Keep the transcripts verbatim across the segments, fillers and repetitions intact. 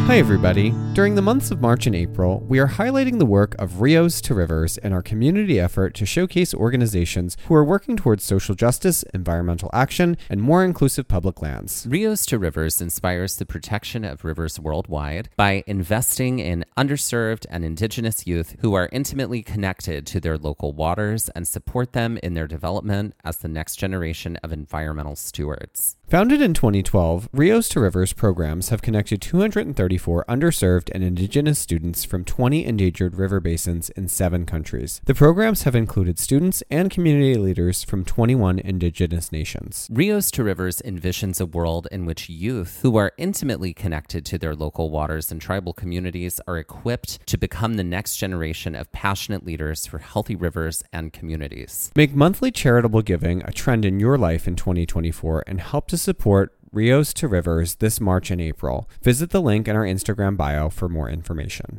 Hi everybody. During the months of March and April, we are highlighting the work of Rios to Rivers in our community effort to showcase organizations who are working towards social justice, environmental action, and more inclusive public lands. Rios to Rivers inspires the protection of rivers worldwide by investing in underserved and indigenous youth who are intimately connected to their local waters and support them in their development as the next generation of environmental stewards. Founded in twenty twelve, Rios to Rivers programs have connected two hundred thirty-four underserved and indigenous students from twenty endangered river basins in seven countries. The programs have included students and community leaders from twenty-one indigenous nations. Rios to Rivers envisions a world in which youth who are intimately connected to their local waters and tribal communities are equipped to become the next generation of passionate leaders for healthy rivers and communities. Make monthly charitable giving a trend in your life in twenty twenty-four and help to support Rios to Rivers this March and April. Visit the link in our Instagram bio for more information.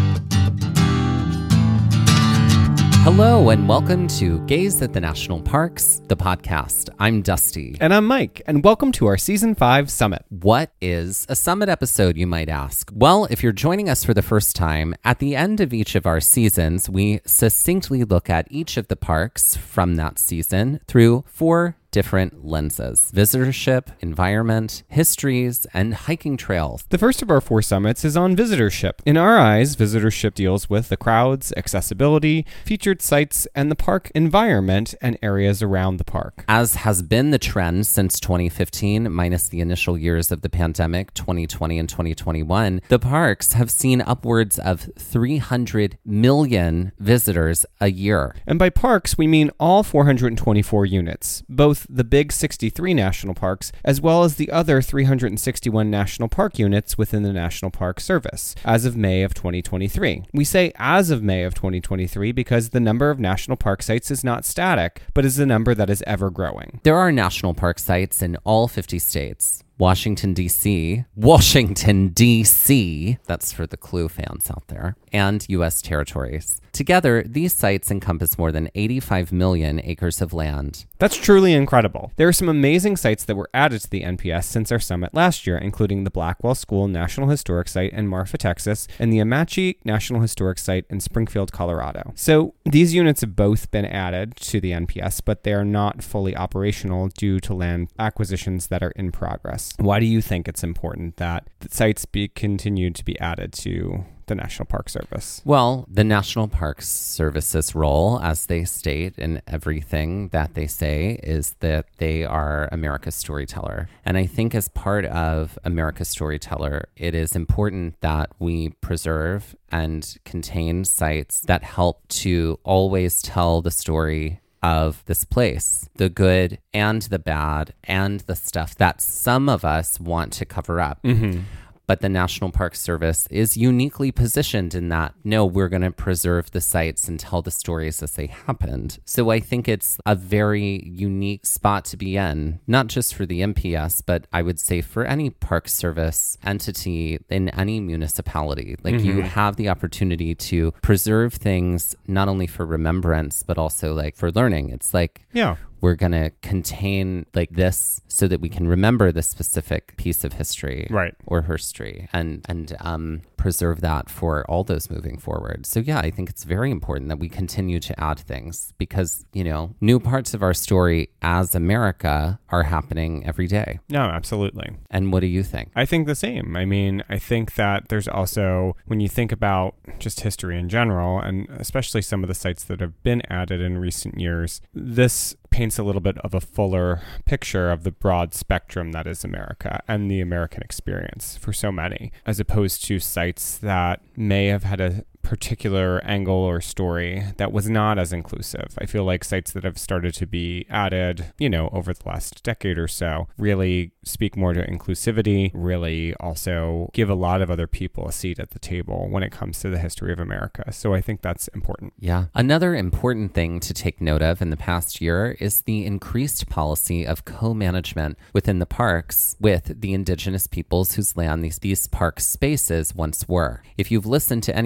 Hello and welcome to Gaze at the National Parks, the podcast. I'm Dusty. And I'm Mike, and welcome to our Season five Summit. What is a Summit episode, you might ask? Well, if you're joining us for the first time, at the end of each of our seasons, we succinctly look at each of the parks from that season through four different lenses: visitorship, environment, histories, and hiking trails. The first of our four summits is on visitorship. In our eyes, visitorship deals with the crowds, accessibility, featured sites, and the park environment and areas around the park. As has been the trend since twenty fifteen, minus the initial years of the pandemic, twenty twenty and twenty twenty-one, the parks have seen upwards of three hundred million visitors a year. And by parks, we mean all four hundred twenty-four units, both the big sixty-three national parks, as well as the other three hundred sixty-one national park units within the National Park Service, as of May of twenty twenty-three. We say as of May of twenty twenty-three because the number of national park sites is not static, but is a number that is ever growing. There are national park sites in all fifty states. Washington, D C, Washington, D C, that's for the Clue fans out there, and U S territories. Together, these sites encompass more than eighty-five million acres of land. That's truly incredible. There are some amazing sites that were added to the N P S since our summit last year, including the Blackwell School National Historic Site in Marfa, Texas, and the Amache National Historic Site in Springfield, Colorado. So these units have both been added to the N P S, but they are not fully operational due to land acquisitions that are in progress. Why do you think it's important that the sites be continued to be added to the National Park Service? Well, the National Park Service's role, as they state in everything that they say, is that they are America's storyteller. And I think as part of America's storyteller, it is important that we preserve and contain sites that help to always tell the story of this place, the good and the bad and the stuff that some of us want to cover up. Mm-hmm. But the National Park Service is uniquely positioned in that, no, we're going to preserve the sites and tell the stories as they happened. So I think it's a very unique spot to be in, not just for the N P S, but I would say for any Park Service entity in any municipality. Like mm-hmm. you have the opportunity to preserve things not only for remembrance, but also like for learning. It's like, yeah. we're going to contain like this so that we can remember this specific piece of history right. or history and, and um, preserve that for all those moving forward. So yeah, I think it's very important that we continue to add things because, you know, new parts of our story as America are happening every day. No, absolutely. And what do you think? I think the same. I mean, I think that there's also, when you think about just history in general, and especially some of the sites that have been added in recent years, this paints a little bit of a fuller picture of the broad spectrum that is America and the American experience for so many, as opposed to sites that may have had a particular angle or story that was not as inclusive. I feel like sites that have started to be added, you know, over the last decade or so really speak more to inclusivity, really also give a lot of other people a seat at the table when it comes to the history of America. So I think that's important. Yeah. Another important thing to take note of in the past year is the increased policy of co-management within the parks with the indigenous peoples whose land these, these park spaces once were. If you've listened to any of our episodes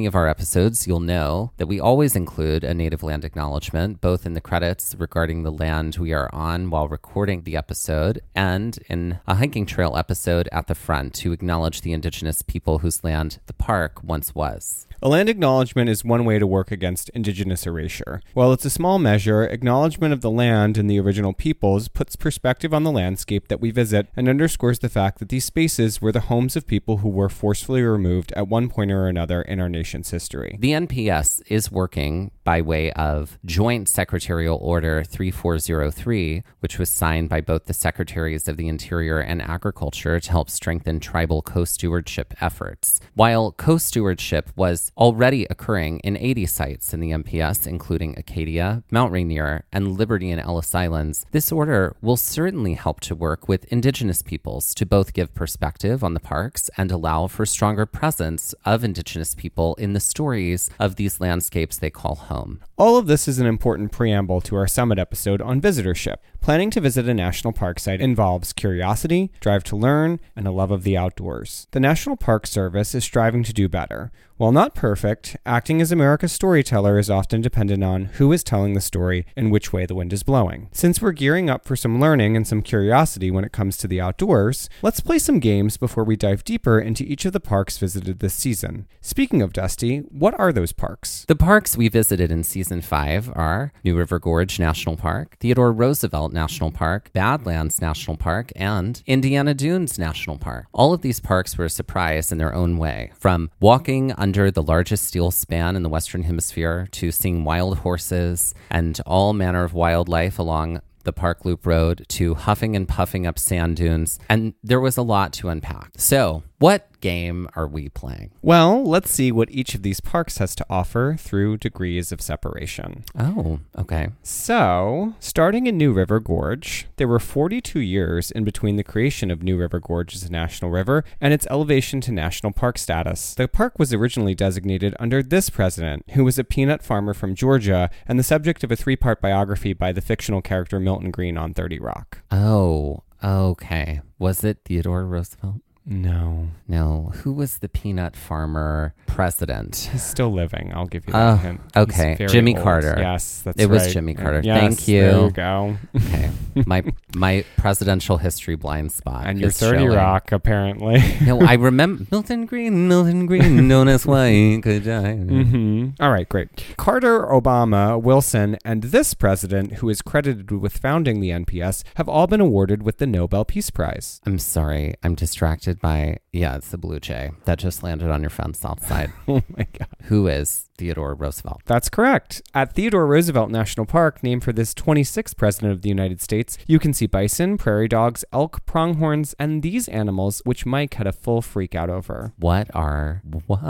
episodes, you'll know that we always include a native land acknowledgement, both in the credits regarding the land we are on while recording the episode and in a hiking trail episode at the front to acknowledge the indigenous people whose land the park once was. A land acknowledgement is one way to work against indigenous erasure. While it's a small measure, acknowledgement of the land and the original peoples puts perspective on the landscape that we visit and underscores the fact that these spaces were the homes of people who were forcefully removed at one point or another in our nation's history. The N P S is working by way of Joint Secretarial Order three four zero three, which was signed by both the Secretaries of the Interior and Agriculture to help strengthen tribal co-stewardship efforts. While co-stewardship was already occurring in eighty sites in the N P S, including Acadia, Mount Rainier, and Liberty and Ellis Islands, this order will certainly help to work with Indigenous peoples to both give perspective on the parks and allow for stronger presence of Indigenous people in the stories of these landscapes they call home. All of this is an important preamble to our summit episode on visitorship. Planning to visit a national park site involves curiosity, drive to learn, and a love of the outdoors. The National Park Service is striving to do better. While not perfect, acting as America's storyteller is often dependent on who is telling the story and which way the wind is blowing. Since we're gearing up for some learning and some curiosity when it comes to the outdoors, let's play some games before we dive deeper into each of the parks visited this season. Speaking of Dusty, what are those parks? The parks we visited in season five are New River Gorge National Park, Theodore Roosevelt National Park, Badlands National Park, and Indiana Dunes National Park. All of these parks were a surprise in their own way. From walking under the largest steel span in the Western Hemisphere to seeing wild horses and all manner of wildlife along the Park Loop Road to huffing and puffing up sand dunes, and there was a lot to unpack. So, what game are we playing? Well, let's see what each of these parks has to offer through degrees of separation. Oh, okay. So, starting in New River Gorge, there were forty-two years in between the creation of New River Gorge as a national river and its elevation to national park status. The park was originally designated under this president, who was a peanut farmer from Georgia and the subject of a three-part biography by the fictional character Milton Green on thirty Rock. Oh, okay. Was it Theodore Roosevelt? No. No. Who was the peanut farmer president? He's still living. I'll give you that uh, hint. Okay. Jimmy old. Carter. Yes, that's it right. It was Jimmy Carter. Yes, Thank you. There you go. Okay. My my presidential history blind spot. And your is thirty showing. Rock, apparently. No, I remember Milton Green, Milton Green, known as why could die. Mm-hmm. All right, great. Carter, Obama, Wilson, and this president, who is credited with founding the N P S, have all been awarded with the Nobel Peace Prize. I'm sorry. I'm distracted by, yeah, it's the Blue Jay that just landed on your fence outside. Oh my God. Who is Theodore Roosevelt? That's correct. At Theodore Roosevelt National Park, named for this twenty-sixth president of the United States, you can see bison, prairie dogs, elk, pronghorns, and these animals, which Mike had a full freak out over. What are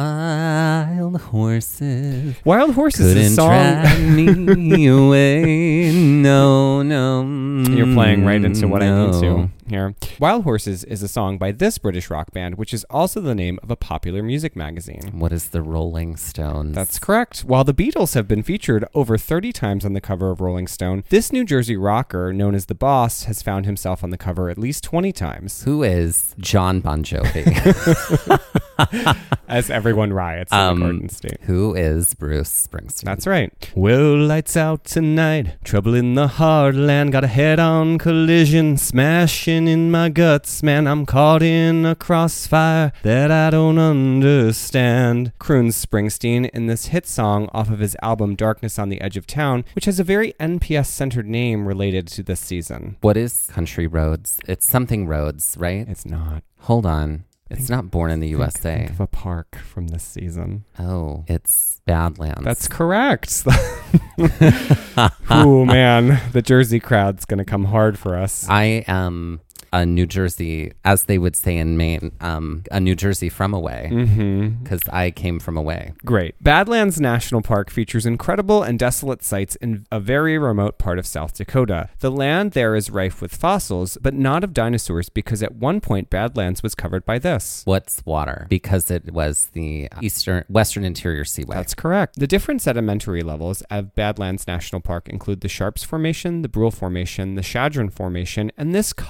wild horses? Wild horses Couldn't is a song. drag me away. No, no. You're playing right into what no. I need to here. Wild Horses is a song by this British rock band, which is also the name of a popular music magazine. What is the Rolling Stones? That's correct. While the Beatles have been featured over thirty times on the cover of Rolling Stone, this New Jersey rocker, known as The Boss, has found himself on the cover at least twenty times. Who is John Bon Jovi? As everyone riots in um, the Garden State. Who is Bruce Springsteen? That's right. Well, lights out tonight, trouble in the heartland, got a head-on collision, smashing in my guts, man, I'm caught in a crossfire that I don't understand. Croons Springsteen in this hit song off of his album Darkness on the Edge of Town, which has a very N P S-centered name related to this season. What is Country Roads? It's something Roads, right? It's not. Hold on. It's Think, not Born in the U S A. Think, think of a park from this season. Oh, it's Badlands. That's correct. Oh, man. The Jersey crowd's going to come hard for us. I am a New Jersey, as they would say in Maine, um, a New Jersey from away, because mm-hmm. I came from away. Great. Badlands National Park features incredible and desolate sites in a very remote part of South Dakota. The land there is rife with fossils, but not of dinosaurs, because at one point Badlands was covered by this. What's water? Because it was the eastern, western interior seaway. That's correct. The different sedimentary levels of Badlands National Park include the Sharps Formation, the Brule Formation, the Chadron Formation, and this colorful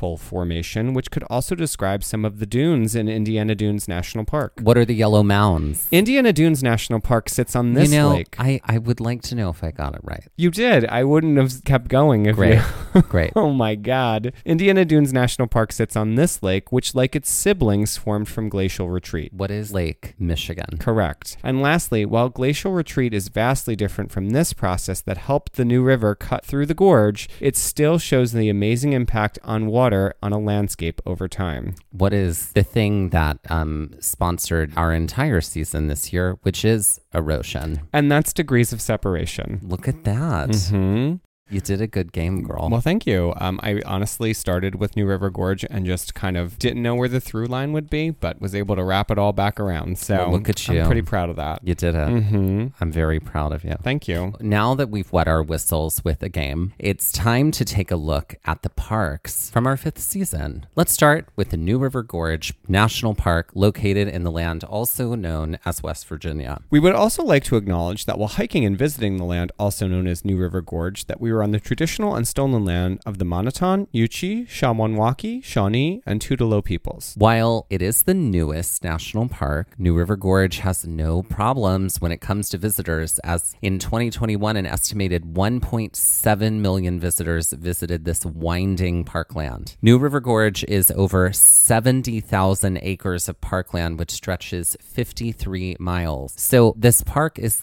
Atoll Formation, which could also describe some of the dunes in Indiana Dunes National Park. What are the yellow mounds? Indiana Dunes National Park sits on this you know, lake. I, I would like to know if I got it right. You did. I wouldn't have kept going if Great. you... Great. Oh my God. Indiana Dunes National Park sits on this lake, which, like its siblings, formed from Glacial Retreat. What is Lake Michigan? Correct. And lastly, while Glacial Retreat is vastly different from this process that helped the New River cut through the gorge, it still shows the amazing impact on water on a landscape over time. What is the thing that um, sponsored our entire season this year, which is erosion? And that's degrees of separation. Look at that. Mm-hmm. You did a good game, girl. Well, thank you. Um, I honestly started with New River Gorge and just kind of didn't know where the through line would be, but was able to wrap it all back around. So well, look at you. I'm pretty proud of that. You did it. Mm-hmm. I'm very proud of you. Thank you. Now that we've wet our whistles with a game, it's time to take a look at the parks from our fifth season. Let's start with the New River Gorge National Park, located in the land also known as West Virginia. We would also like to acknowledge that while hiking and visiting the land also known as New River Gorge, that we were on the traditional and stolen land of the Monoton, Yuchi, Shawanwaki, Shawnee, and Tutelo peoples. While it is the newest national park, New River Gorge has no problems when it comes to visitors, as in twenty twenty-one, an estimated one point seven million visitors visited this winding parkland. New River Gorge is over seventy thousand acres of parkland, which stretches fifty-three miles. So this park is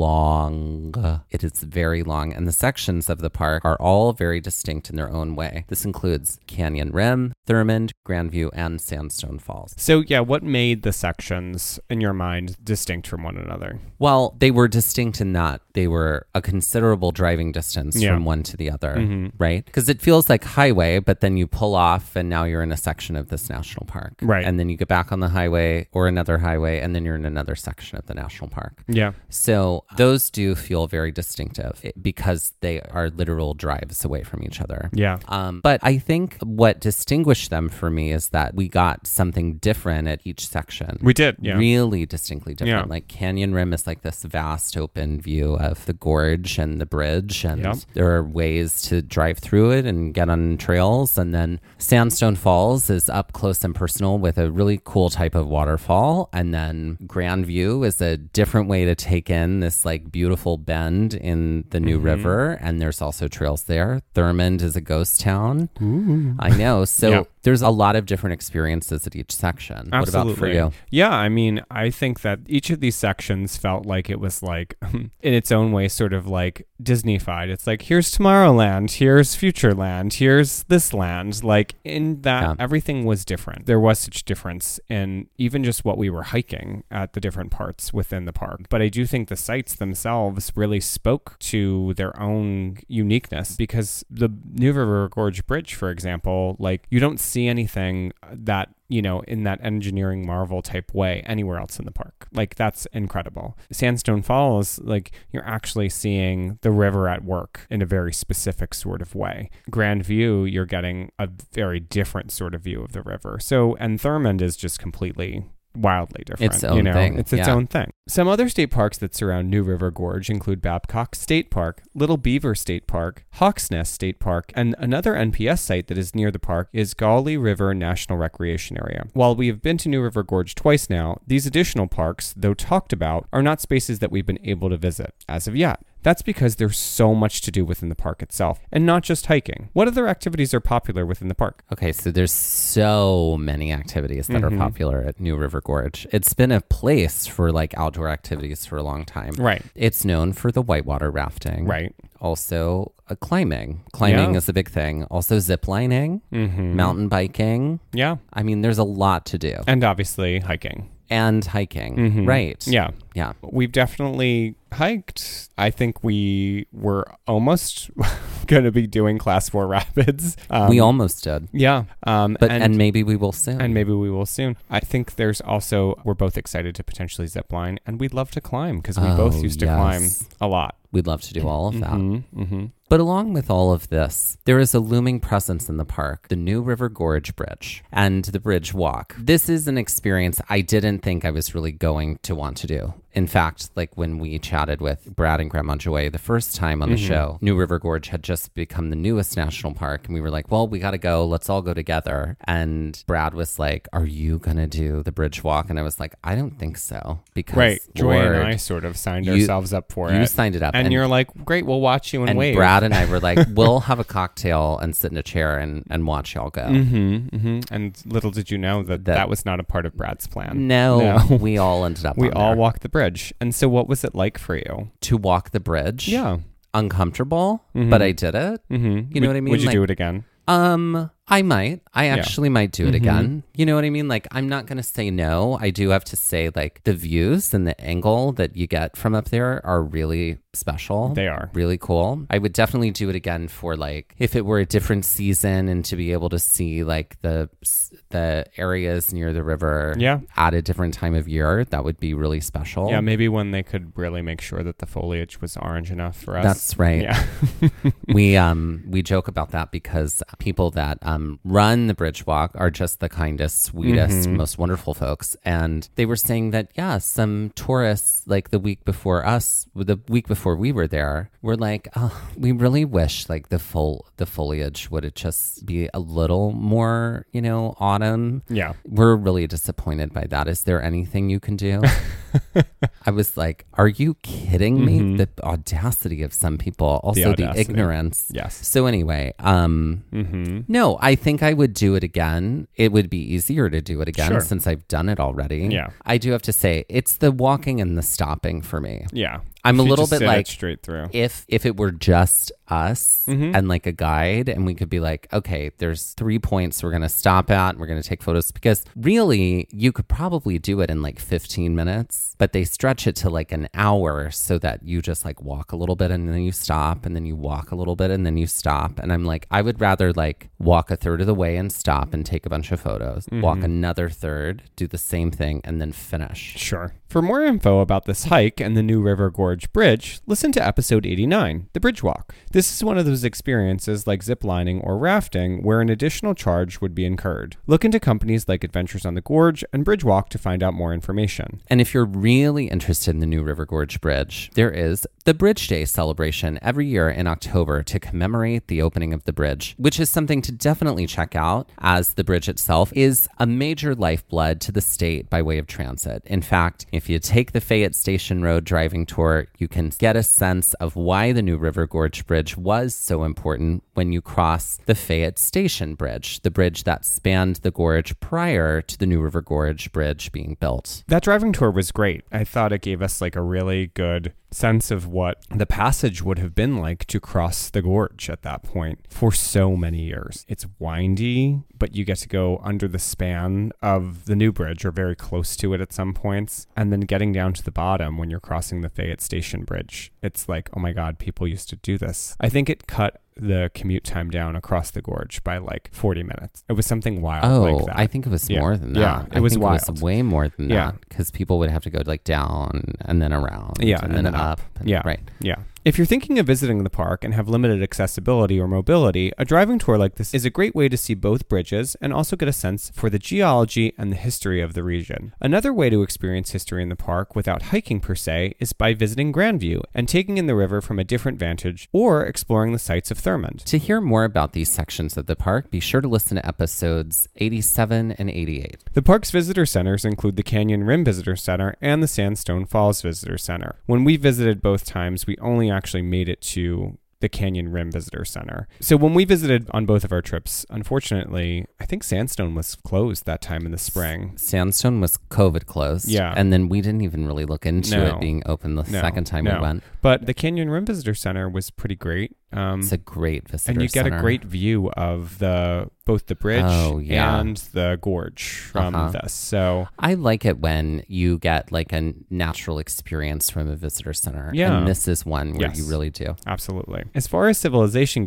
long. It is very long, and the sections of the park are all very distinct in their own way. This includes Canyon Rim, Thurmond, Grandview, and Sandstone Falls. So yeah, what made the sections, in your mind, distinct from one another? Well, they were distinct in that they were a considerable driving distance Yeah. from one to the other, Mm-hmm. right? Because it feels like highway, but then you pull off and now you're in a section of this national park. Right. And then you get back on the highway or another highway, and then you're in another section of the national park. Yeah. So those do feel very distinctive it- because they are literal drives away from each other. Yeah. Um, but I think what distinguished them for me is that we got something different at each section. We did. Yeah. Really distinctly different. Yeah. Like Canyon Rim is like this vast open view of the gorge and the bridge, and Yep. there are ways to drive through it and get on trails. And then Sandstone Falls is up close and personal with a really cool type of waterfall. And then Grandview is a different way to take in this like beautiful bend in the New Mm-hmm. River, and there's also trails there. Thurmond is a ghost town. Ooh. I know. So Yeah. there's a lot of different experiences at each section. Absolutely. What about for you? Yeah, I mean, I think that each of these sections felt like it was like, in its own way, sort of like Disney-fied. It's like, here's Tomorrowland, here's Futureland, here's this land. Like, in that, Yeah. everything was different. There was such difference in even just what we were hiking at the different parts within the park. But I do think the sites themselves really spoke to their own uniqueness, because the New River Gorge Bridge, for example, like, you don't see anything that, you know, in that engineering marvel type way anywhere else in the park. Like, that's incredible. Sandstone Falls, like, you're actually seeing the river at work in a very specific sort of way. Grandview, you're getting a very different sort of view of the river. So, and Thurmond is just completely wildly different. Its own you know, thing, it's its yeah. own thing. Some other state parks that surround New River Gorge include Babcock State Park, Little Beaver State Park, Hawks Nest State Park, and another N P S site that is near the park is Gauley River National Recreation Area. While we have been to New River Gorge twice now, these additional parks, though talked about, are not spaces that we've been able to visit as of yet. That's because there's so much to do within the park itself, and not just hiking. What other activities are popular within the park? Okay, so there's so many activities that Mhm. are popular at New River Gorge. It's been a place for like outdoor activities for a long time. Right. It's known for the whitewater rafting. Right. Also, uh, climbing. Climbing Yeah. is a big thing. Also, zip lining, Mm-hmm. mountain biking. Yeah. I mean, there's a lot to do. And obviously hiking. And hiking. Mhm. Right. Yeah. Yeah. We've definitely hiked. I think we were almost going to be doing class four rapids. Um, we almost did. Yeah. Um, But and, maybe we will soon. and maybe we will soon. I think there's also, we're both excited to potentially zip line, and we'd love to climb because we Oh, both used to climb yes. a lot. We'd love to do all of that. Mm-hmm, mm-hmm. But along with all of this, there is a looming presence in the park, the New River Gorge Bridge and the Bridge Walk. This is an experience I didn't think I was really going to want to do. In fact, like when we chatted with Brad and Grandma Joy the first time on the Mm-hmm. show, New River Gorge had just become the newest national park. And we were like, well, we got to go. Let's all go together. And Brad was like, are you going to do the Bridge Walk? And I was like, I don't think so. Because Right. Joy Lord, and I sort of signed you- ourselves up for you it. signed it up. And, you're like, great, we'll watch you and, and wave. Brad and I were like, we'll have a cocktail and sit in a chair and, and watch y'all go. Mm-hmm, mm-hmm. And little did you know that, That- that was not a part of Brad's plan. No, No. we all ended up We on all there. walked the bridge. And so what was it like for you? to walk the bridge. Yeah. Uncomfortable, Mhm. but I did it. Mm-hmm. You know what I mean? Would you Like- do it again? Um, I might. I Yeah. actually might do it Mhm. again. You know what I mean? Like, I'm not going to say no. I do have to say, like, the views and the angle that you get from up there are really special. They are. Really cool. I would definitely do it again for, like, if it were a different season and to be able to see, like, the the areas near the river Yeah. at a different time of year. That would be really special. Yeah, maybe when they could really make sure that the foliage was orange enough for us. That's right. Yeah. we um we joke about that because people that um run the bridge walk are just the kindest, sweetest, Mhm. most wonderful folks. And they were saying that yeah, some tourists like the week before us, the week before we were there, were like, oh, we really wish like the full the foliage would it just be a little more, you know, autumn. Yeah. We're really disappointed by that. Is there anything you can do? I was like, are you kidding me? Mhm. The audacity of some people, also the, audacity. ignorance. Yes. So anyway, um, Mm-hmm. no, I think I would do it again. It would be easier to do it again Sure. since I've done it already. Yeah. I do have to say, it's the walking and the stopping for me. Yeah. I'm If a you little just bit did it like, straight through. if if it were just us Mhm. and like a guide and we could be like, okay, there's three points we're going to stop at and we're going to take photos, because really you could probably do it in like fifteen minutes, but they stretch it to like an hour so that you just like walk a little bit and then you stop and then you walk a little bit and then you stop. And I'm like, I would rather like walk a third of the way and stop and take a bunch of photos, walk another third, do the same thing, and then finish. Sure. For more info about this hike and the New River Gorge Bridge, listen to episode eighty-nine, The Bridge Walk. This is one of those experiences like ziplining or rafting where an additional charge would be incurred. Look into companies like Adventures on the Gorge and Bridge Walk to find out more information. And if you're really interested in the New River Gorge Bridge, there is the Bridge Day celebration every year in October to commemorate the opening of the bridge, which is something to definitely check out, as the bridge itself is a major lifeblood to the state by way of transit. In fact, if you take the Fayette Station Road driving tour, you can get a sense of why the New River Gorge Bridge was so important when you cross the Fayette Station Bridge, the bridge that spanned the gorge prior to the New River Gorge Bridge being built. That driving tour was great. I thought it gave us like a really good sense of what the passage would have been like to cross the gorge at that point for so many years. It's windy, but you get to go under the span of the new bridge or very close to it at some points. And then getting down to the bottom when you're crossing the Fayette Station Bridge, it's like, oh my God, people used to do this. I think it cut the commute time down across the gorge by like forty minutes. It was something wild Oh, like that. I think it was Yeah. more than that. Yeah, it I was think It wild. was way more than Yeah. that because people would have to go like down and then around, Yeah, and, and then, then up. up. and- Yeah. right. Yeah. If you're thinking of visiting the park and have limited accessibility or mobility, a driving tour like this is a great way to see both bridges and also get a sense for the geology and the history of the region. Another way to experience history in the park without hiking per se is by visiting Grandview and taking in the river from a different vantage or exploring the sights of Thurmond. To hear more about these sections of the park, be sure to listen to episodes eighty-seven and eighty-eight. The park's visitor centers include the Canyon Rim Visitor Center and the Sandstone Falls Visitor Center. When we visited both times, we only actually made it to the Canyon Rim Visitor Center. So when we visited on both of our trips, unfortunately, I think Sandstone was closed that time in the spring. Sandstone was COVID closed. Yeah. And then we didn't even really look into No. it being open the No, second time no. we went. But the Canyon Rim Visitor Center was pretty great. Um, It's a great visitor and you get center. a great view of the both the bridge Oh, yeah. and the gorge from Uh-huh. this. So I like it when you get like a natural experience from a visitor center. Yeah. And this is one where Yes. you really do. absolutely. As far as civilization goes,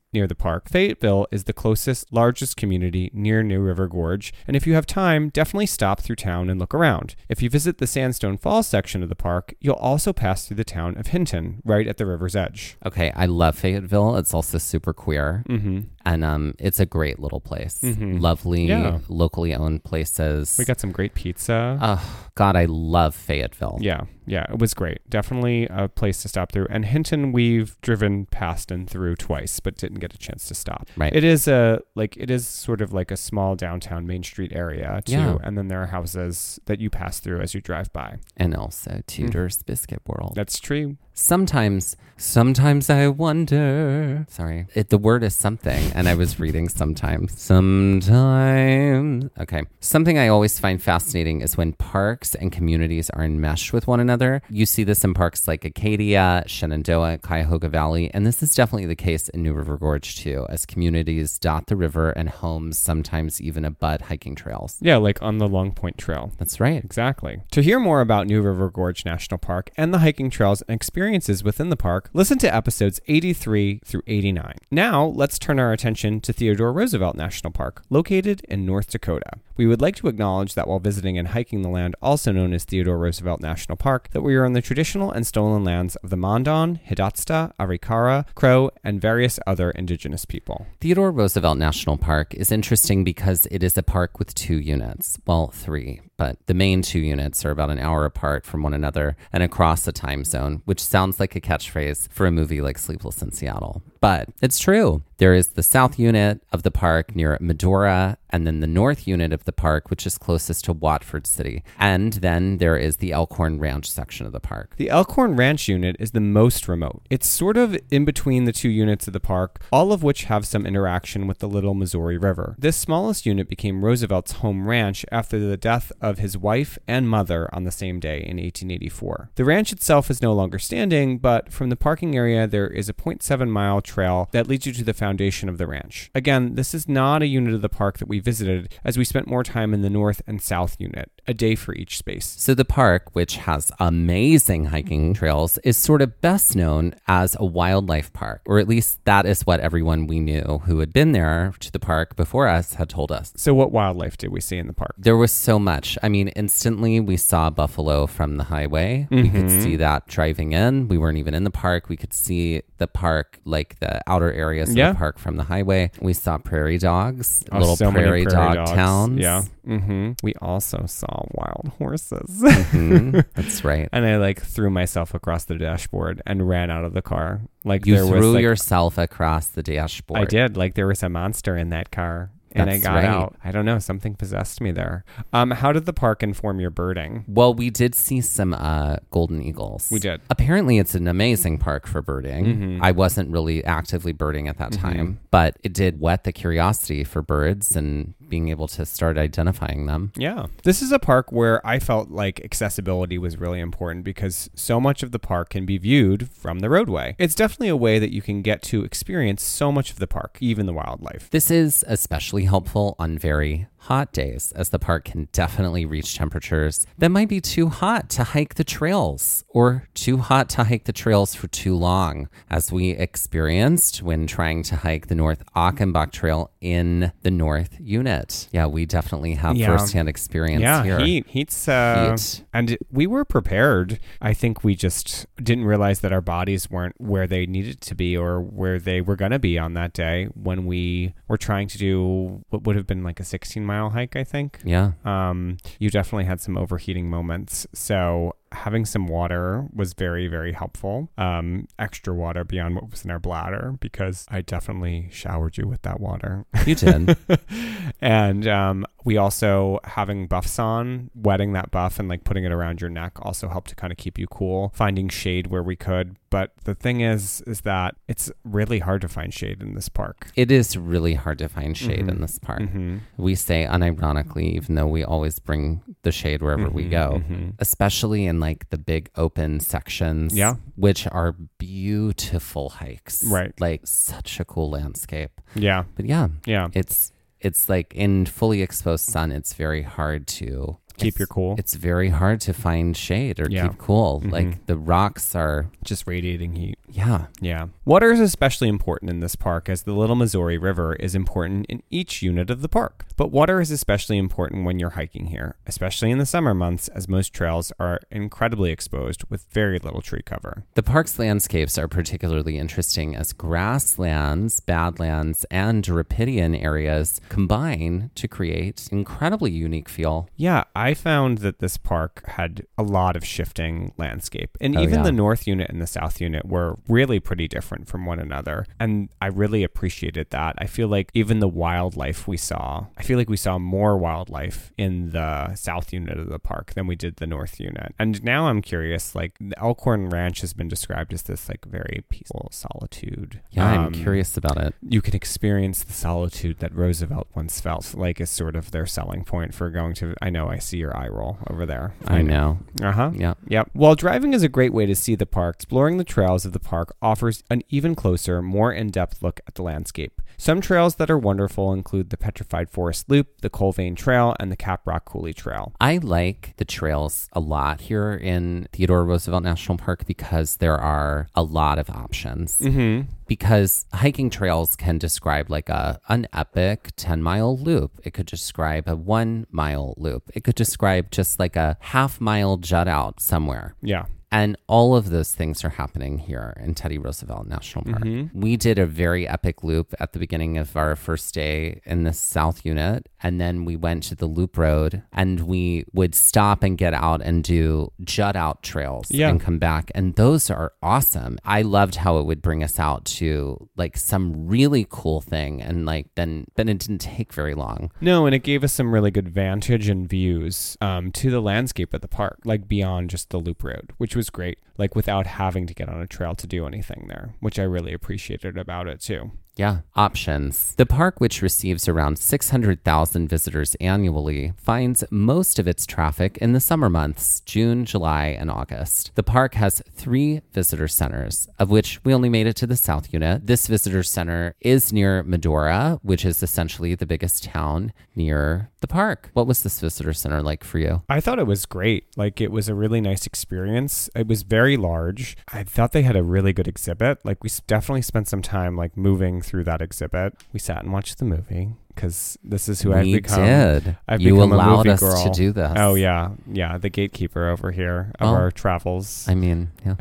near the park. Fayetteville is the closest, largest community near New River Gorge, and if you have time, definitely stop through town and look around. If you visit the Sandstone Falls section of the park, you'll also pass through the town of Hinton, right at the river's edge. Okay, I love Fayetteville. It's also super queer. Mm-hmm. And um, it's a great little place. Mm-hmm. Lovely, yeah. locally owned places. We got some great pizza. Oh, God, I love Fayetteville. Yeah, yeah, it was great. Definitely a place to stop through. And Hinton, we've driven past and through twice, but didn't get a chance to stop. Right. It is a like it is sort of like a small downtown Main Street area too, Yeah. and then there are houses that you pass through as you drive by. And also Tudor's mm. Biscuit World. That's true. Sometimes, sometimes I wonder. Sorry, it, the word is something, and I was reading sometimes. Sometimes. Okay. Something I always find fascinating is when parks and communities are enmeshed with one another. You see this in parks like Acadia, Shenandoah, Cuyahoga Valley, and this is definitely the case in New River Gorge too, as communities dot the river and homes sometimes even abut hiking trails. Yeah, like on the Long Point Trail. That's right. Exactly. To hear more about New River Gorge National Park and the hiking trails and experiences within the park, listen to episodes eighty-three through eighty-nine. Now, let's turn our attention to Theodore Roosevelt National Park, located in North Dakota. We would like to acknowledge that while visiting and hiking the land also known as Theodore Roosevelt National Park, that we are on the traditional and stolen lands of the Mandan, Hidatsa, Arikara, Crow, and various other indigenous people. Theodore Roosevelt National Park is interesting because it is a park with two units. Well, three, but the main two units are about an hour apart from one another and across a time zone, which sounds like a catchphrase for a movie like Sleepless in Seattle. But it's true. There is the south unit of the park near Medora, and then the north unit of the park, which is closest to Watford City. And then there is the Elkhorn Ranch section of the park. The Elkhorn Ranch unit is the most remote. It's sort of in between the two units of the park, all of which have some interaction with the Little Missouri River. This smallest unit became Roosevelt's home ranch after the death of his wife and mother on the same day in eighteen eighty-four. The ranch itself is no longer standing, but from the parking area, there is a zero point seven mile trail that leads you to the foundation of the ranch. Again, this is not a unit of the park that we visited, as we spent more time in the north and south unit, a day for each space. So the park, which has amazing hiking trails, is sort of best known as a wildlife park, or at least that is what everyone we knew who had been there to the park before us had told us. So what wildlife did we see in the park? There was so much. I mean, instantly we saw buffalo from the highway. Mm-hmm. We could see that driving in. We weren't even in the park. We could see the park, like the outer areas yeah. of the park from the highway. We saw prairie dogs, oh, little so prairie, prairie dog dogs. towns. Yeah. Mm-hmm. We also saw wild horses. Mm-hmm. That's right. And I like threw myself across the dashboard and ran out of the car. Like you there threw was, like, yourself across the dashboard. I did. Like there was a monster in that car. And That's I got right. out. I don't know. Something possessed me there. Um, how did the park inform your birding? Well, we did see some uh, golden eagles. We did. Apparently, it's an amazing park for birding. Mm-hmm. I wasn't really actively birding at that Mm-hmm. time, but it did whet the curiosity for birds and being able to start identifying them. Yeah. This is a park where I felt like accessibility was really important because so much of the park can be viewed from the roadway. It's definitely a way that you can get to experience so much of the park, even the wildlife. This is especially helpful on very hot days, as the park can definitely reach temperatures that might be too hot to hike the trails or too hot to hike the trails for too long, as we experienced when trying to hike the North Achenbach Trail in the North Unit. Yeah, we definitely have yeah. firsthand experience yeah, here. heat. Heat's, uh, Heat. And we were prepared. I think we just didn't realize that our bodies weren't where they needed to be or where they were going to be on that day when we were trying to do what would have been like a sixteen mile hike, I think. Yeah. Um, you definitely had some overheating moments. So having some water was very, very helpful. Um, extra water beyond what was in our bladder, because I definitely showered you with that water. You did. And um, we also, having buffs on, wetting that buff and like putting it around your neck also helped to kind of keep you cool, finding shade where we could. But the thing is, is that it's really hard to find shade in this park. It is really hard to find shade Mm-hmm. in this park. Mm-hmm. We say unironically, even though we always bring the shade wherever Mm-hmm, we go, mm-hmm. especially in like the big open sections, Yeah. which are beautiful hikes. Right. Like such a cool landscape. Yeah. But yeah, Yeah. it's it's like in fully exposed sun, it's very hard to keep it's, your cool. It's very hard to find shade or Yeah. keep cool. Mm-hmm. Like the rocks are just radiating heat. Yeah. Yeah. Water is especially important in this park as the Little Missouri River is important in each unit of the park. But water is especially important when you're hiking here, especially in the summer months as most trails are incredibly exposed with very little tree cover. The park's landscapes are particularly interesting as grasslands, badlands, and Rapidian areas combine to create an incredibly unique feel. Yeah, I found that this park had a lot of shifting landscape. And Oh, even yeah. the North Unit and the South Unit were really pretty different from one another. And I really appreciated that. I feel like even the wildlife we saw, I feel like we saw more wildlife in the South Unit of the park than we did the North Unit. And now I'm curious, like the Elkhorn Ranch has been described as this like very peaceful solitude. Yeah, I'm Um, curious about it. You can experience the solitude that Roosevelt once felt, like is sort of their selling point for going to, I know I see your eye roll over there. I know. Uh-huh. Yeah. Yep. While driving is a great way to see the park, exploring the trails of the park offers an even closer, more in-depth look at the landscape. Some trails that are wonderful include the Petrified Forest Loop, the Colvane Trail, and the Caprock Coulee Trail. I like the trails a lot here in Theodore Roosevelt National Park because there are a lot of options. Mm-hmm. Because hiking trails can describe like a an epic ten mile loop. It could describe a one mile loop. It could describe just like a half mile jut out somewhere. Yeah. And all of those things are happening here in Teddy Roosevelt National Park. Mm-hmm. We did a very epic loop at the beginning of our first day in the South Unit. And then we went to the loop road and we would stop and get out and do jut out trails Yeah. and come back. And those are awesome. I loved how it would bring us out to like some really cool thing. And like then, then it didn't take very long. No, and it gave us some really good vantage and views um, to the landscape of the park, like beyond just the loop road, which was great, like without having to get on a trail to do anything there, which I really appreciated about it too. Yeah, options. The park, which receives around six hundred thousand visitors annually, finds most of its traffic in the summer months, June, July, and August. The park has three visitor centers, of which we only made it to the South Unit. This visitor center is near Medora, which is essentially the biggest town near the park. What was this visitor center like for you? I thought it was great. Like it was a really nice experience. It was very large. I thought they had a really good exhibit. Like we s- definitely spent some time like moving through that exhibit. We sat and watched the movie because this is who I've we become. did. I've you become a allowed movie us girl. to do this. Oh yeah, yeah. The gatekeeper over here of Oh. our travels. I mean, yeah.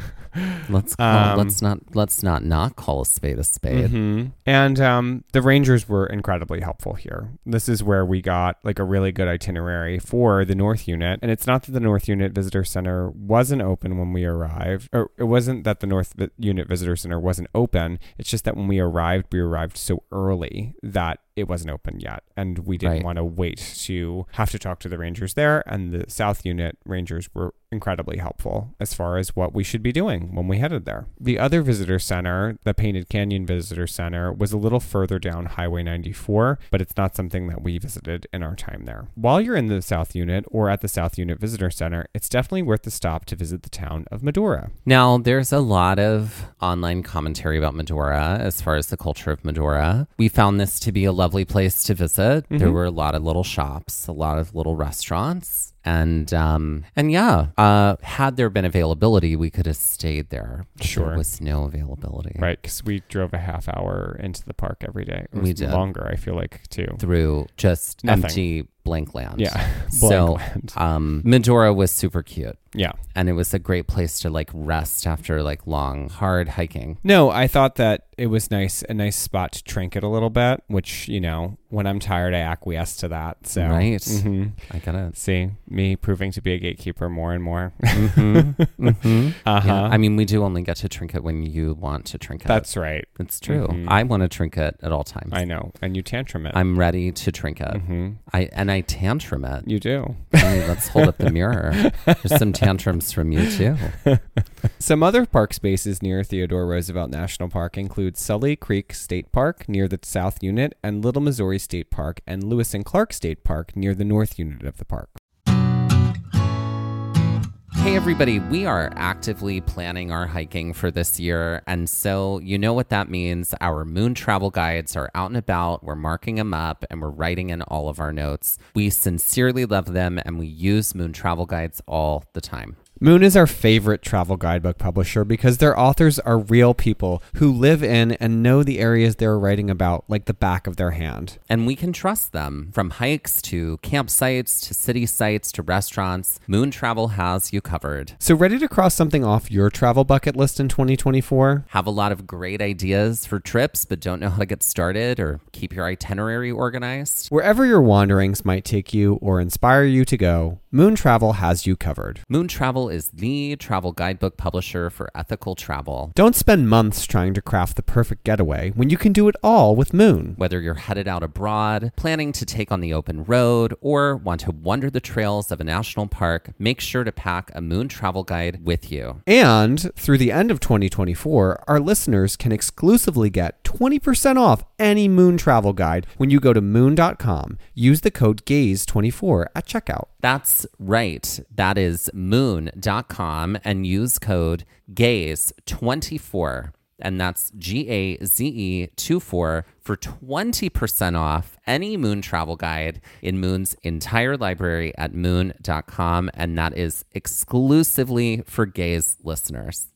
Let's call, Um, let's not let's not not call a spade a spade. Mhm. And um, the rangers were incredibly helpful here. This is where we got like a really good itinerary for the North Unit. And it's not that the North Unit Visitor Center wasn't open when we arrived, or it wasn't that the North Vi- Unit Visitor Center wasn't open. It's just that when we arrived, we arrived so early that it wasn't open yet. And we didn't Right. want to wait to have to talk to the rangers there. And the South Unit rangers were incredibly helpful as far as what we should be doing when we headed there. The other visitor center, the Painted Canyon Visitor Center, was a little further down Highway ninety-four, but it's not something that we visited in our time there. While you're in the South Unit or at the South Unit Visitor Center, it's definitely worth the stop to visit the town of Medora. Now, there's a lot of online commentary about Medora as far as the culture of Medora. We found this to be a lovely place to visit. Mm-hmm. There were a lot of little shops, a lot of little restaurants. And um, and yeah, uh, had there been availability, we could have stayed there. But Sure. There was no availability. Right, because we drove a half hour into the park every day. It was We did. longer, I feel like, too. Through just Nothing. empty blank land. Yeah, So blank land. um, Medora was super cute. Yeah. And it was a great place to like rest after like long, hard hiking. No, I thought that it was nice, a nice spot to trinket a little bit, which, you know, when I'm tired, I acquiesce to that. So, Right. mhm. I get it. See, me proving to be a gatekeeper more and more. Mm-hmm. Mm-hmm. Uh-huh. Yeah. I mean, we do only get to trinket when you want to trinket. That's right. It's true. Mhm. I want to trinket at all times. I know. And you tantrum it. I'm ready to trinket. hmm I and I tantrum it. You do. I mean, let's hold up the mirror. There's some tantrums from you too. Some other park spaces near Theodore Roosevelt National Park include Sully Creek State Park near the South Unit and Little Missouri State Park and Lewis and Clark State Park near the North Unit of the park. Hey everybody, we are actively planning our hiking for this year, and so you know what that means. Our Moon travel guides are out and about, we're marking them up, and we're writing in all of our notes. We sincerely love them, and we use Moon travel guides all the time. Moon is our favorite travel guidebook publisher because their authors are real people who live in and know the areas they're writing about like the back of their hand. And we can trust them. From hikes to campsites to city sites to restaurants, Moon Travel has you covered. So ready to cross something off your travel bucket list in twenty twenty-four? Have a lot of great ideas for trips but don't know how to get started or keep your itinerary organized? Wherever your wanderings might take you or inspire you to go, Moon Travel has you covered. Moon Travel is the travel guidebook publisher for ethical travel. Don't spend months trying to craft the perfect getaway when you can do it all with Moon. Whether you're headed out abroad, planning to take on the open road, or want to wander the trails of a national park, make sure to pack a Moon travel guide with you. And through the end of twenty twenty-four, our listeners can exclusively get twenty percent off any Moon travel guide when you go to moon dot com. Use the code gaze twenty-four at checkout. That's right. That is moon dot com and use code gaze twenty-four. And that's G A Z E twenty-four for twenty percent off any Moon travel guide in Moon's entire library at moon dot com. And that is exclusively for Gaze listeners.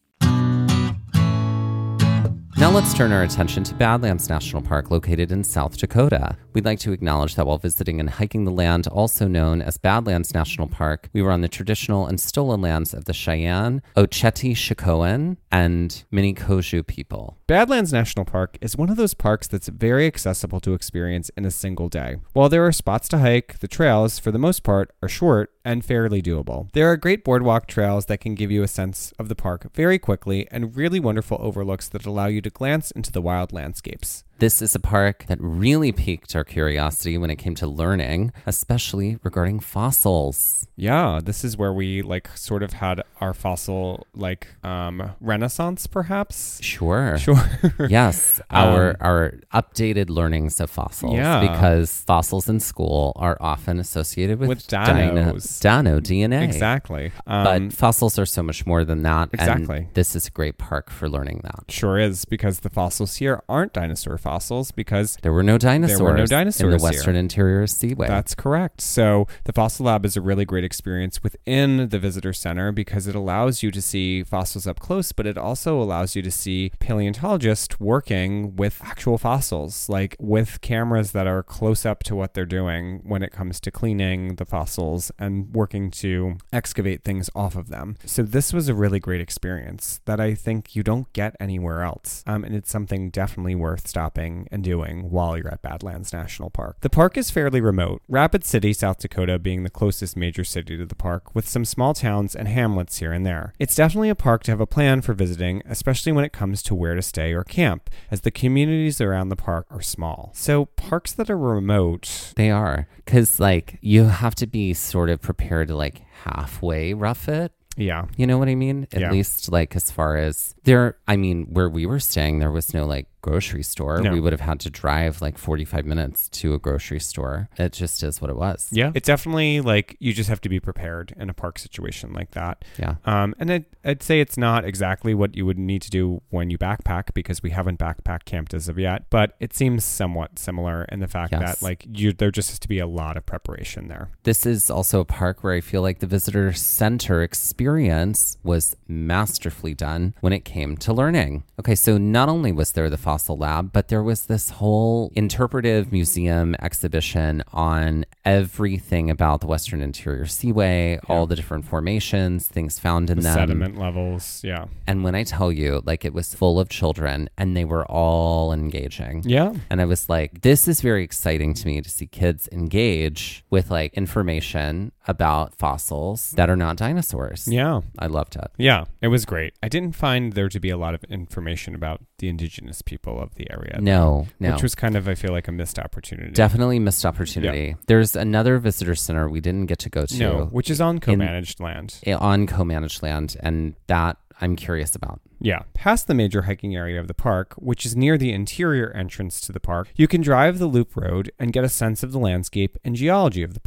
Now let's turn our attention to Badlands National Park, located in South Dakota. We'd like to acknowledge that while visiting and hiking the land, also known as Badlands National Park, we were on the traditional and stolen lands of the Cheyenne, Oceti-Sakowin, and Minnekoju people. Badlands National Park is one of those parks that's very accessible to experience in a single day. While there are spots to hike, the trails, for the most part, are short and fairly doable. There are great boardwalk trails that can give you a sense of the park very quickly and really wonderful overlooks that allow you to glance into the wild landscapes. This is a park that really piqued our curiosity when it came to learning, especially regarding fossils. Yeah, this is where we like sort of had our fossil like um, renaissance, perhaps. Sure. Sure. Yes, our um, our updated learnings of fossils. Yeah. Because fossils in school are often associated with, with dinos, dino, dino D N A. Exactly. Um, but fossils are so much more than that. Exactly. And this is a great park for learning that. Sure is, because the fossils here aren't dinosaur fossils. Fossils because there were no dinosaurs, there were no dinosaurs in the Western here. Interior Seaway. That's correct. So the Fossil Lab is a really great experience within the visitor center because it allows you to see fossils up close, but it also allows you to see paleontologists working with actual fossils, like with cameras that are close up to what they're doing when it comes to cleaning the fossils and working to excavate things off of them. So this was a really great experience that I think you don't get anywhere else. Um, and it's something definitely worth stopping and doing while you're at Badlands National Park. The park is fairly remote, Rapid City, South Dakota being the closest major city to the park, with some small towns and hamlets here and there. It's definitely a park to have a plan for visiting, especially when it comes to where to stay or camp, as the communities around the park are small. So parks that are remote... They are, because like you have to be sort of prepared to like halfway rough it. Yeah. You know what I mean? At yeah. least like as far as there, I mean, where we were staying, there was no like grocery store. No. We would have had to drive like forty-five minutes to a grocery store. It just is what it was. Yeah. It's definitely like you just have to be prepared in a park situation like that. Yeah. Um, and I'd, I'd say it's not exactly what you would need to do when you backpack because we haven't backpack camped as of yet, but it seems somewhat similar in the fact yes. that like you, there just has to be a lot of preparation there. This is also a park where I feel like the visitor center experience was masterfully done when it came to learning. Okay, so not only was there the Fossil Lab, but there was this whole interpretive museum exhibition on everything about the Western Interior Seaway, yeah. all the different formations, things found in the them. Sediment levels, yeah. And when I tell you, like it was full of children and they were all engaging. Yeah. And I was like, this is very exciting to me to see kids engage with like information about fossils that are not dinosaurs. Yeah. I loved it. Yeah, it was great. I didn't find there to be a lot of information about the indigenous people of the area. No, no. Which was kind of, I feel like, a missed opportunity. Definitely missed opportunity. Yeah. There's another visitor center we didn't get to go to. No, which is on co-managed in, land. On co-managed land, and that I'm curious about. Yeah. Past the major hiking area of the park, which is near the interior entrance to the park, you can drive the loop road and get a sense of the landscape and geology of the park.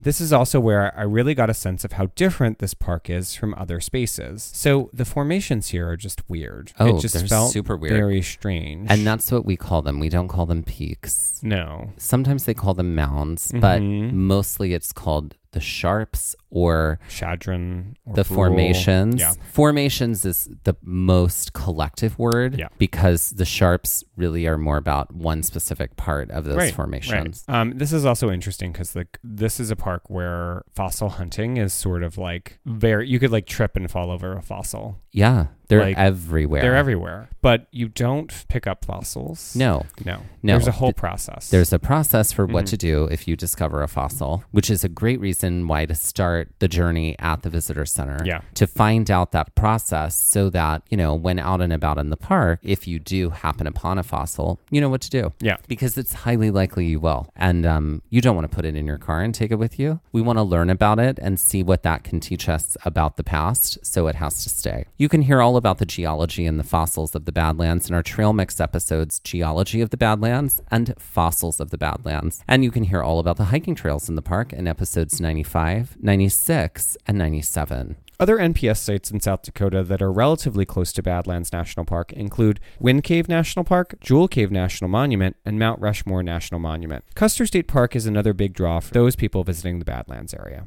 This is also where I really got a sense of how different this park is from other spaces. So the formations here are just weird. Oh, it just they're felt super weird. very strange. And that's what we call them. We don't call them peaks. No. Sometimes they call them mounds, Mhm. but mostly it's called the sharps or Shadron or the Brule. formations. Yeah. Formations is the most collective word Yeah. because the sharps really are more about one specific part of those Right, formations. Right. Um, this is also interesting because like this is a park where fossil hunting is sort of like very. You could like trip and fall over a fossil. Yeah, they're Like, everywhere. They're everywhere, but you don't pick up fossils. No. no, No. There's a whole Th- process. There's a process for what Mhm. to do if you discover a fossil, which is a great reason why to start the journey at the visitor center. Yeah. To find out that process so that, you know, when out and about in the park, if you do happen upon a fossil, you know what to do. Yeah. Because it's highly likely you will. And um, you don't want to put it in your car and take it with you. We want to learn about it and see what that can teach us about the past. So it has to stay. You can hear all about the geology and the fossils of the Badlands in our Trail Mix episodes, Geology of the Badlands and Fossils of the Badlands. And you can hear all about the hiking trails in the park in episodes ninety-five, ninety-six, and ninety-seven. Other N P S sites in South Dakota that are relatively close to Badlands National Park include Wind Cave National Park, Jewel Cave National Monument, and Mount Rushmore National Monument. Custer State Park is another big draw for those people visiting the Badlands area.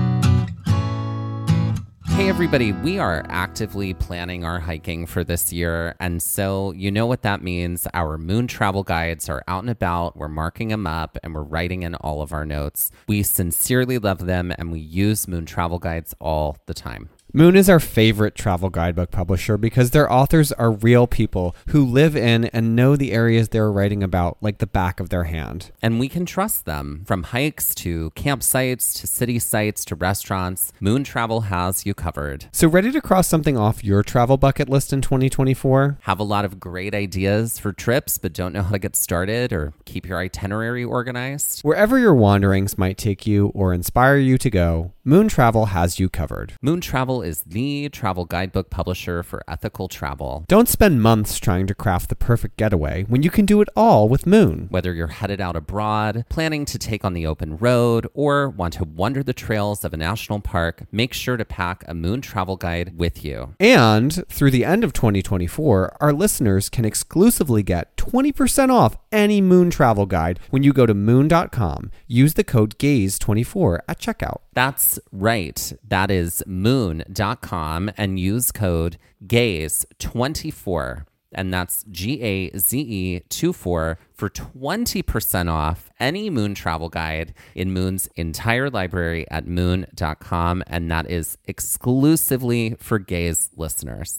Hey everybody, we are actively planning our hiking for this year, and so you know what that means. Our Moon travel guides are out and about, we're marking them up, and we're writing in all of our notes. We sincerely love them, and we use Moon travel guides all the time. Moon is our favorite travel guidebook publisher because their authors are real people who live in and know the areas they're writing about like the back of their hand. And we can trust them. From hikes to campsites to city sites to restaurants, Moon Travel has you covered. So ready to cross something off your travel bucket list in twenty twenty-four? Have a lot of great ideas for trips but don't know how to get started or keep your itinerary organized? Wherever your wanderings might take you or inspire you to go, Moon Travel has you covered. Moon Travel is the travel guidebook publisher for ethical travel. Don't spend months trying to craft the perfect getaway when you can do it all with Moon. Whether you're headed out abroad, planning to take on the open road, or want to wander the trails of a national park, make sure to pack a Moon travel guide with you. And through the end of twenty twenty-four, our listeners can exclusively get twenty percent off any Moon travel guide when you go to moon dot com. Use the code gaze twenty-four at checkout. That's right. That is moon dot com and use code gaze twenty-four. And that's G A Z E twenty-four for twenty percent off any Moon travel guide in Moon's entire library at moon dot com. And that is exclusively for Gaze listeners.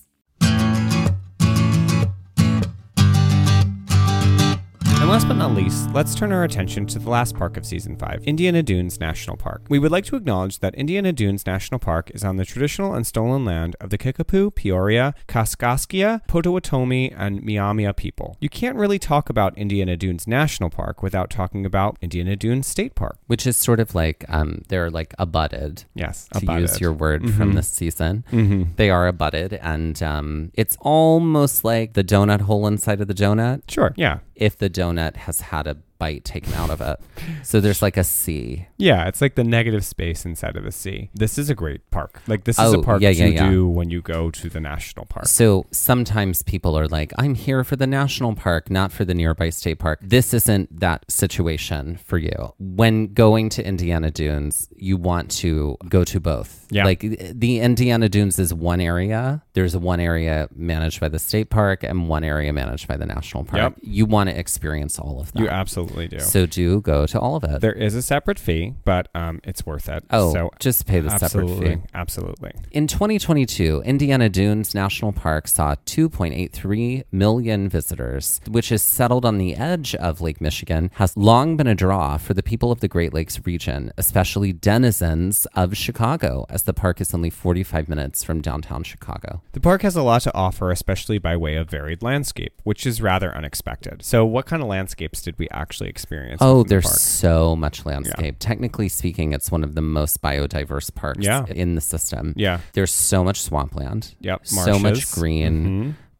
And last but not least, let's turn our attention to the last park of Season five, Indiana Dunes National Park. We would like to acknowledge that Indiana Dunes National Park is on the traditional and stolen land of the Kickapoo, Peoria, Kaskaskia, Potawatomi, and Miamia people. You can't really talk about Indiana Dunes National Park without talking about Indiana Dunes State Park. Which is sort of like, um, they're like abutted. Yes, To abutted. use your word Mhm. from this season. Mm-hmm. They are abutted, and um, it's almost like the donut hole inside of the donut. Sure, yeah. If the donut has had a bite taken out of it. So there's like a C. Yeah, it's like the negative space inside of the sea. This is a great park. Like, this is Oh, a park yeah, to yeah, yeah. do when you go to the national park. So sometimes people are like, I'm here for the national park, not for the nearby state park. This isn't that situation for you. When going to Indiana Dunes, you want to go to both. Yeah. Like the Indiana Dunes is one area. There's one area managed by the state park and one area managed by the national park. Yep. You want to experience all of that. You absolutely do. So do go to all of it. There is a separate fee, but um, it's worth it. Oh, so just pay the separate absolutely, fee. absolutely. In twenty twenty-two, Indiana Dunes National Park saw two point eight three million visitors, which is settled on the edge of Lake Michigan, has long been a draw for the people of the Great Lakes region, especially denizens of Chicago, as the park is only forty-five minutes from downtown Chicago. The park has a lot to offer, especially by way of varied landscape, which is rather unexpected. So what kind of landscapes did we actually experience? Oh, within the there's park? so much landscape. Technically speaking, it's one of the most biodiverse parks Yeah. in the system. Yeah. There's so much swampland. Yep. So much Marshes. green. Mhm.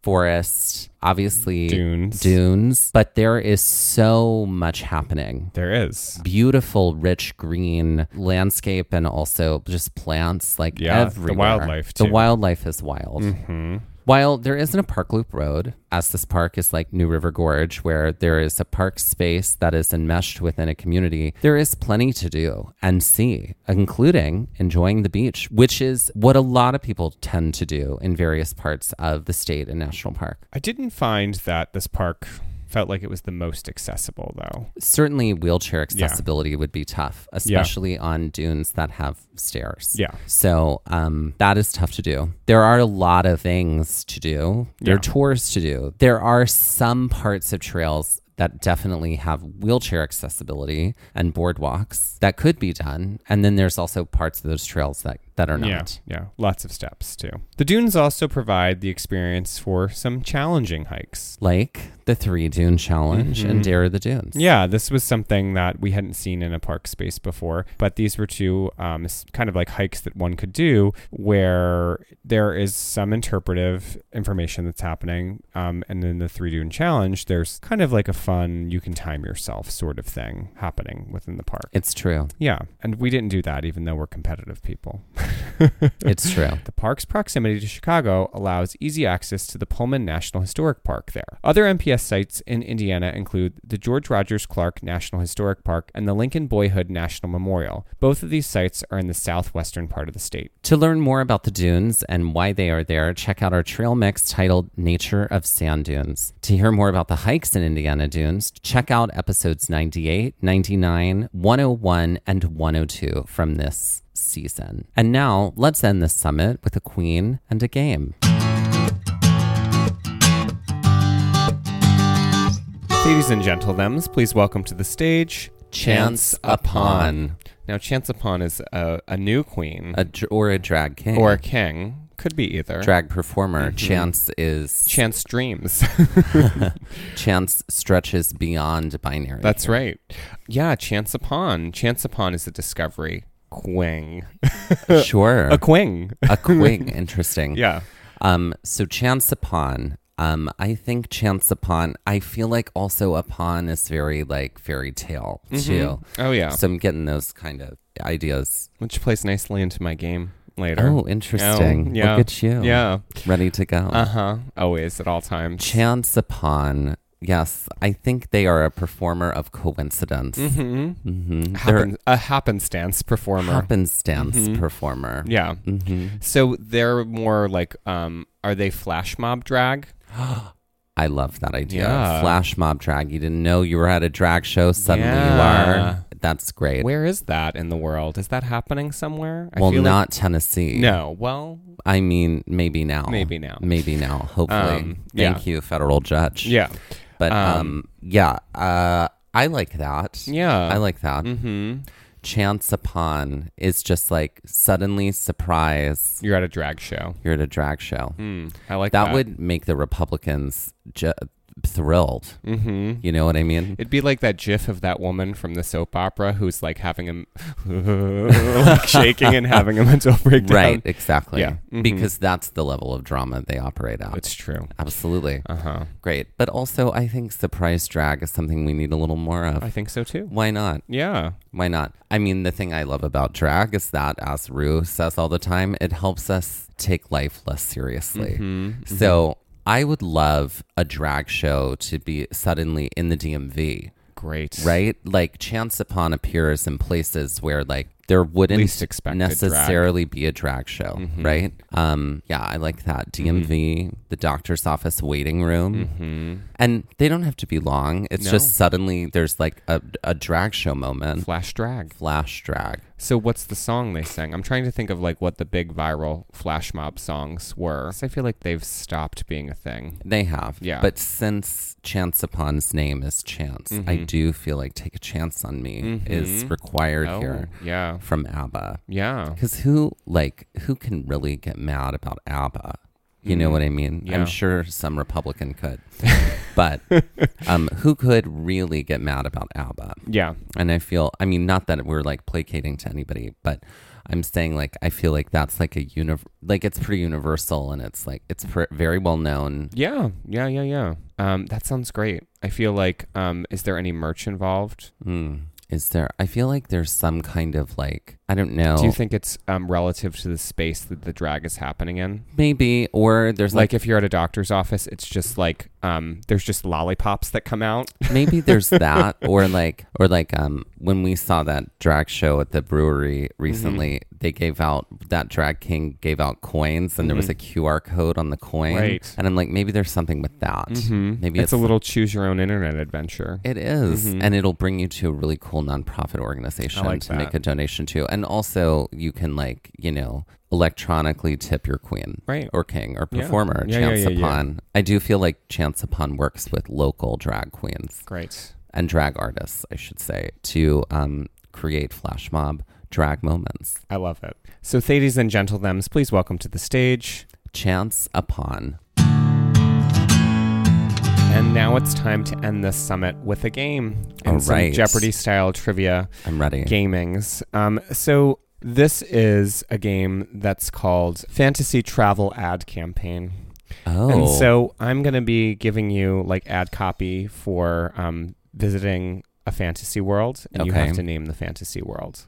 forest, obviously Dunes. dunes, but there is so much happening. There is. Beautiful, rich green landscape and also just plants like Yeah, the everywhere. wildlife, too. The wildlife is wild. Mm-hmm. While there isn't a Park Loop Road, as this park is like New River Gorge, where there is a park space that is enmeshed within a community, there is plenty to do and see, including enjoying the beach, which is what a lot of people tend to do in various parts of the state and national park. I didn't find that this park felt like it was the most accessible, though. Certainly wheelchair accessibility yeah. would be tough, especially yeah. on dunes that have stairs. Yeah. So um, that is tough to do. There are a lot of things to do. There yeah. are tours to do. There are some parts of trails that definitely have wheelchair accessibility and boardwalks that could be done. And then there's also parts of those trails that, that are not. Yeah, yeah, lots of steps too. The dunes also provide the experience for some challenging hikes. Like the Three Dune Challenge mm-hmm. and Dare the Dunes. Yeah, this was something that we hadn't seen in a park space before, but these were two um, kind of like hikes that one could do where there is some interpretive information that's happening. Um, and in the Three Dune Challenge, there's kind of like a fun, you can time yourself sort of thing happening within the park. It's true. Yeah, and we didn't do that even though we're competitive people. It's true. The park's proximity to Chicago allows easy access to the Pullman National Historic Park there. Other M P S sites in Indiana include the George Rogers Clark National Historic Park and the Lincoln Boyhood National Memorial. Both of these sites are in the southwestern part of the state. To learn more about the dunes and why they are there, check out our trail mix titled Nature of Sand Dunes. To hear more about the hikes in Indiana dunes, check out episodes ninety-eight, ninety-nine, one oh one, and one oh two from this season. And now, let's end this summit with a queen and a game. Ladies and gentlethems, please welcome to the stage Chance Upon. Now, Chance Upon is a, a new queen. A, or a drag king. Or a king. Could be either. Drag performer. Mm-hmm. Chance is... Chance dreams. Chance stretches beyond binary. That's right. Yeah, Chance Upon. Chance Upon is a discovery. Quing. Sure. A quing. A quing. Interesting. Yeah. Um. So Chance Upon. Um. I think Chance Upon. I feel like also Upon is very like fairy tale too. Mm-hmm. Oh yeah. So I'm getting those kind of ideas, which plays nicely into my game later. Oh, interesting. Oh, yeah. Look at you. Yeah. Ready to go. Uh huh. Always at all times. Chance Upon. Yes, I think they are a performer of coincidence. Mm-hmm. Mm-hmm. Happen- a happenstance performer. Happenstance mm-hmm. performer. Yeah. Mm-hmm. So they're more like, um, are they flash mob drag? I love that idea. Yeah. Flash mob drag. You didn't know you were at a drag show. Suddenly yeah. you are. That's great. Where is that in the world? Is that happening somewhere? I well, feel not like... Tennessee. No. Well, I mean, maybe now. Maybe now. Maybe now. Hopefully. Um, yeah. Thank you, federal judge. Yeah. But um, um yeah, uh, I like that. Yeah. I like that. Mm-hmm. Chance Upon is just like suddenly surprise. You're at a drag show. You're at a drag show. Mm, I like that. That would make the Republicans ju- thrilled. Mm-hmm. You know what I mean? It'd be like that gif of that woman from the soap opera who's like having him like shaking and having a mental breakdown. Right, exactly. Yeah. Mm-hmm. Because that's the level of drama they operate at. It's true. Absolutely. Uh-huh. Great. But also, I think surprise drag is something we need a little more of. I think so too. Why not? Yeah. Why not? I mean, the thing I love about drag is that, as Rue says all the time, it helps us take life less seriously. Mm-hmm. Mm-hmm. So I would love a drag show to be suddenly in the D M V. Great. Right? Like Chance Upon appears in places where like there wouldn't Least expected necessarily be a drag show, mm-hmm. right? Um, yeah, I like that. D M V, mm-hmm. the doctor's office waiting room. Mm-hmm. And they don't have to be long. It's no. just suddenly there's like a, a drag show moment. Flash drag. Flash drag. So what's the song they sang? I'm trying to think of like what the big viral flash mob songs were. I feel like they've stopped being a thing. They have. Yeah. But since Chance Upon's name is Chance, mm-hmm. I do feel like Take a Chance on Me mm-hmm. is required oh, here. Yeah. From ABBA. Yeah. Because who, like, who can really get mad about ABBA? You know what I mean? Yeah. I'm sure some Republican could. But um, who could really get mad about ABBA? Yeah. And I feel, I mean, not that we're like placating to anybody, but I'm saying like, I feel like that's like a, uni- like it's pretty universal and it's like, it's pr- very well known. Yeah. Yeah. Yeah. Yeah. Um, that sounds great. I feel like, um, is there any merch involved? Mm. Is there, I feel like there's some kind of like, I don't know. Do you think it's um, relative to the space that the drag is happening in? Maybe, or there's Like like, if you're at a doctor's office, it's just like, um, there's just lollipops that come out. maybe there's that, or like, or like, um, when we saw that drag show at the brewery recently, mm-hmm. they gave out, that drag king gave out coins and mm-hmm. there was a Q R code on the coin. Right. And I'm like, maybe there's something with that. Mm-hmm. Maybe it's, it's a little choose your own internet adventure. It is. Mm-hmm. And it'll bring you to a really cool nonprofit organization like to that. make a donation to. And also you can like, you know, electronically tip your queen right. or king or Yeah. performer, Yeah, Chance yeah, yeah, Upon. yeah. I do feel like Chance Upon works with local drag queens. Great. And drag artists, I should say, to um, create flash mob drag moments. I love it. So, ladies and gentlethems, please welcome to the stage Chance Upon. And now it's time to end this summit with a game and All some right. Jeopardy-style trivia I'm ready. gamings. Um, so this is a game that's called Fantasy Travel Ad Campaign. Oh. And so I'm going to be giving you like ad copy for um, visiting a fantasy world, and you Okay. have to name the fantasy world.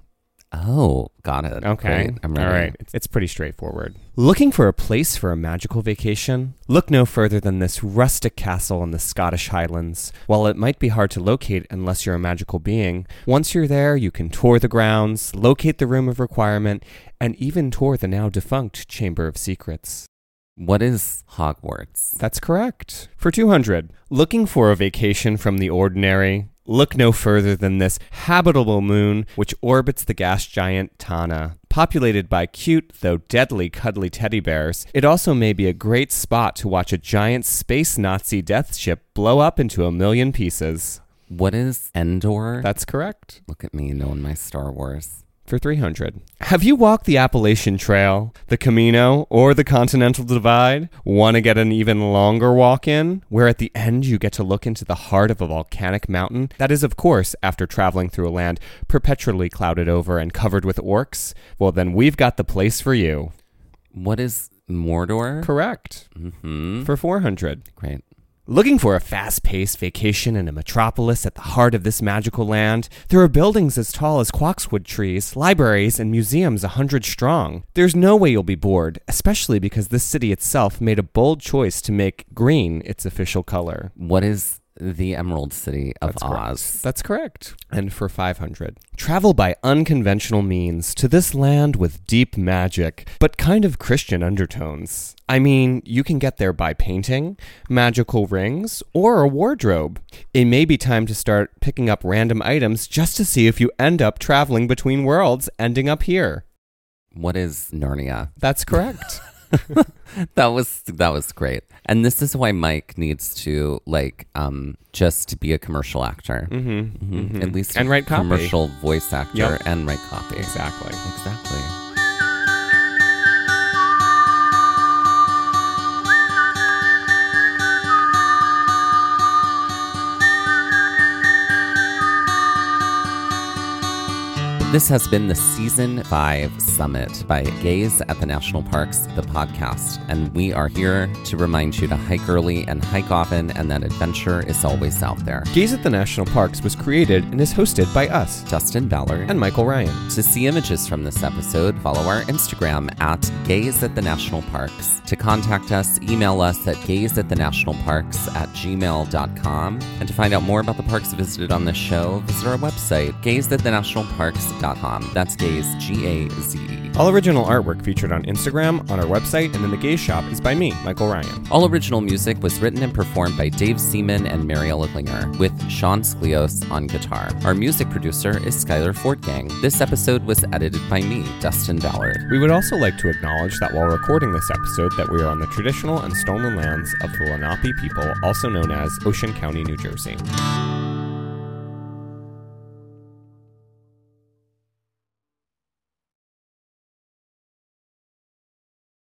Oh, got it. Okay. Great. I'm ready. All right. It's, it's pretty straightforward. Looking for a place for a magical vacation? Look no further than this rustic castle in the Scottish Highlands. While it might be hard to locate unless you're a magical being, once you're there, you can tour the grounds, locate the room of requirement, and even tour the now defunct Chamber of Secrets. What is Hogwarts? That's correct. For two hundred, looking for a vacation from the ordinary? Look no further than this habitable moon which orbits the gas giant Tana. Populated by cute, though deadly, cuddly teddy bears, it also may be a great spot to watch a giant space Nazi death ship blow up into a million pieces. What is Endor? That's correct. Look at me knowing my Star Wars. For three hundred. Have you walked the Appalachian Trail, the Camino, or the Continental Divide? Want to get an even longer walk in, where at the end you get to look into the heart of a volcanic mountain? That is, of course, after traveling through a land perpetually clouded over and covered with orcs? Well, then we've got the place for you. What is Mordor? Correct. Mm-hmm. For four hundred. Great. Looking for a fast-paced vacation in a metropolis at the heart of this magical land? There are buildings as tall as quaxwood trees, libraries, and museums a hundred strong. There's no way you'll be bored, especially because this city itself made a bold choice to make green its official color. What is the Emerald City of That's Oz? correct. That's correct. And for five hundred. Travel by unconventional means to this land with deep magic, but kind of Christian undertones. I mean, you can get there by painting, magical rings, or a wardrobe. It may be time to start picking up random items just to see if you end up traveling between worlds, ending up here. What is Narnia? That's correct. That was that was great. And this is why Mike needs to like um just be a commercial actor. Mm-hmm. Mm-hmm. Mm-hmm. At least and a write copy. commercial voice actor Yep. and write copy. Exactly. Exactly. This has been the Season five Summit by Gaze at the National Parks, the podcast. And we are here to remind you to hike early and hike often, and that adventure is always out there. Gaze at the National Parks was created and is hosted by us, Justin Ballard and Michael Ryan. To see images from this episode, follow our Instagram at Gaze at the National Parks. To contact us, email us at gaze at the national parks at gmail dot com. And to find out more about the parks visited on this show, visit our website, gaze at the national parks dot com. That's Gaze, G A Z E. All original artwork featured on Instagram, on our website, and in the Gaze Shop is by me, Michael Ryan. All original music was written and performed by Dave Seaman and Mariella Klinger, with Sean Sklios on guitar. Our music producer is Skylar Fortgang. This episode was edited by me, Dustin Ballard. We would also like to acknowledge that while recording this episode that we are on the traditional and stolen lands of the Lenape people, also known as Ocean County, New Jersey.